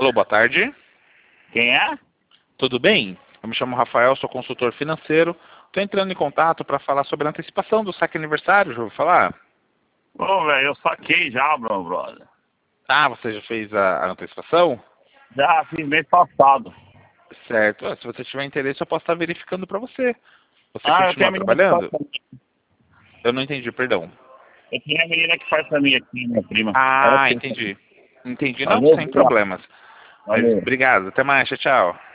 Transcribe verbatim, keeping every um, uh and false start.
Alô, boa tarde. Quem é? Tudo bem? Eu me chamo Rafael, sou consultor financeiro. Estou entrando em contato para falar sobre a antecipação do saque aniversário, já ouviu falar? Ô, velho, eu saquei já, meu brother. Ah, você já fez a, a antecipação? Já fiz mês passado. Certo. Ah, se você tiver interesse, eu posso estar verificando para você. Você Ah, eu tenho continua a menina que faz trabalhando? pra mim. Eu não entendi, perdão. Eu tenho a menina que faz pra mim aqui, minha prima. Ela Ah, fez. entendi. Entendi. Não, Valeu, sem obrigado. problemas. Mas Valeu. obrigado. Até mais. Tchau, tchau.